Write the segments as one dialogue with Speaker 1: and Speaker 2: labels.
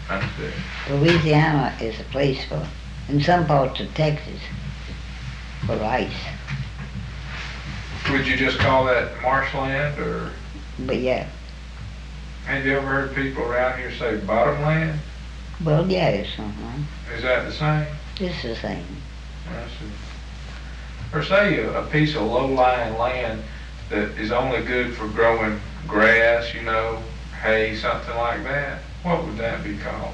Speaker 1: Understood.
Speaker 2: Louisiana is a place for, in some parts of Texas, for rice.
Speaker 1: Would you just call that marshland, or
Speaker 2: But yeah,
Speaker 1: have you ever heard people around here say bottomland?
Speaker 2: well, yes,
Speaker 1: Is that the same?
Speaker 2: it's the same.
Speaker 1: I see. Or say a piece of low-lying land that is only good for growing grass, hay, something like that. What would that be called?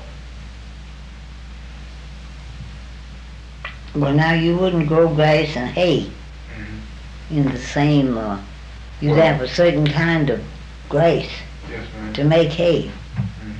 Speaker 2: Well, now you wouldn't grow grass and hay
Speaker 1: Mm-hmm.
Speaker 2: in the same, you'd
Speaker 1: Well-
Speaker 2: have a certain kind of grass
Speaker 1: Yes, ma'am.
Speaker 2: to make hay.
Speaker 1: Mhm.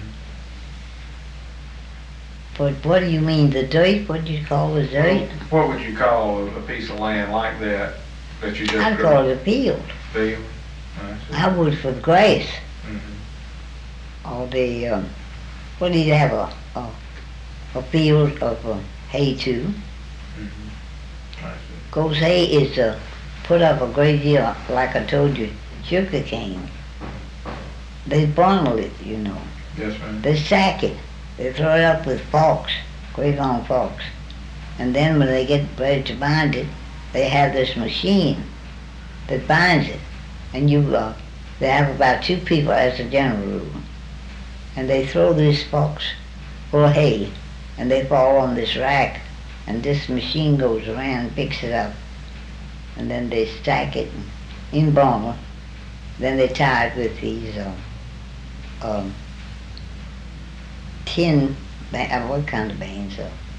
Speaker 2: But what do you mean, the dirt? What do you call the dirt?
Speaker 1: What would you call a piece of land like that you just
Speaker 2: I'd
Speaker 1: grew?
Speaker 2: call it a field.
Speaker 1: Field?
Speaker 2: I would for the grass.
Speaker 1: Mm-hmm.
Speaker 2: Or the, what do you have, a field of hay too?
Speaker 1: Mm-hmm. I see.
Speaker 2: Because hay is put up a great deal, like I told you, sugar cane. They bundle it,
Speaker 1: Yes, ma'am.
Speaker 2: They sack it. They throw it up with forks, great long forks. And then when they get ready to bind it, they have this machine that binds it. And they have about 2 people as a general rule. And they throw these forks full of hay, and they fall on this rack, and this machine goes around and picks it up. And then they stack it in bundle. Then they tie it with these tin, what kind of bands?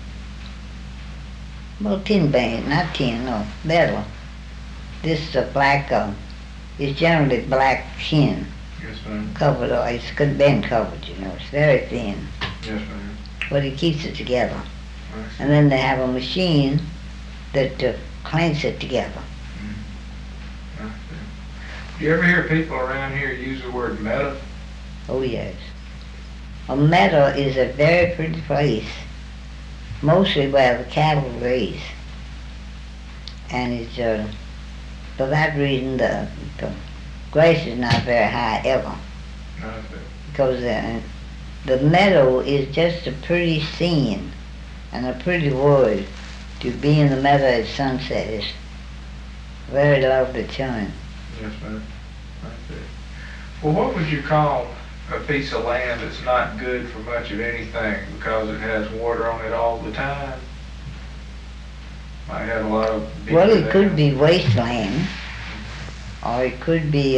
Speaker 2: Well, tin band, not tin, no, metal. This is a black, it's generally black tin,
Speaker 1: Yes, ma'am.
Speaker 2: covered, or it's been covered, it's very thin,
Speaker 1: Yes, ma'am.
Speaker 2: but it keeps it together.
Speaker 1: I see.
Speaker 2: And then they have a machine that clamps it together.
Speaker 1: I see. Do you ever hear people around here use the word meadow?
Speaker 2: Oh yes. A meadow is a very pretty place, mostly where the cattle graze. And it's, for that reason, the grass is not very high ever,
Speaker 1: I see.
Speaker 2: because the meadow is just a pretty scene and a pretty word. To be in the meadow at sunset is a very lovely time.
Speaker 1: Yes, ma'am. I see. Well, what would you call a piece of land that's not good for much of anything because it has water on it all the time? Might have a lot of...
Speaker 2: Well, it could be wasteland, or it could be,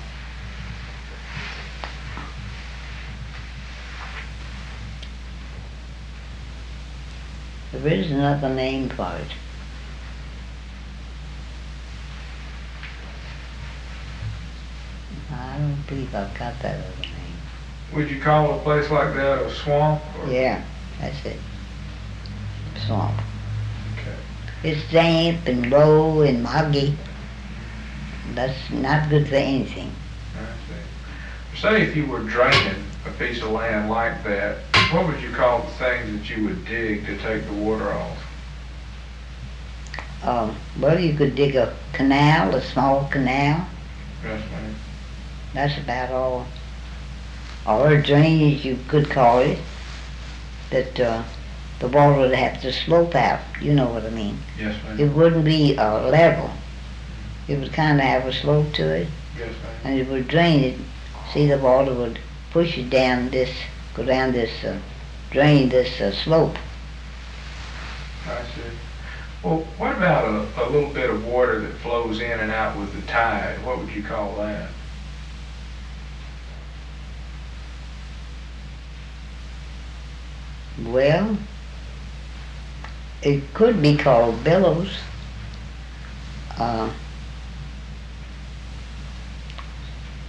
Speaker 2: there is another name for it. I don't believe I've got that other name.
Speaker 1: Would you call a place like that a swamp? Or?
Speaker 2: Yeah, that's it. Swamp.
Speaker 1: Okay.
Speaker 2: It's damp and low and muggy. That's not good for anything.
Speaker 1: I see. Say if you were draining a piece of land like that, what would you call the things that you would dig to take the water off?
Speaker 2: Well, you could dig a canal, a small canal.
Speaker 1: Yes, ma'am.
Speaker 2: That's about all. Or a drainage, you could call it, that the water would have to slope out. You know what I mean.
Speaker 1: Yes, ma'am.
Speaker 2: It wouldn't be level. It would kind of have a slope to it,
Speaker 1: Yes, ma'am.
Speaker 2: and it would drain it. See, the water would push it down this, go down this, drain this slope.
Speaker 1: I see. Well, what about a little bit of water that flows in and out with the tide? What would you call that?
Speaker 2: Well, it could be called billows.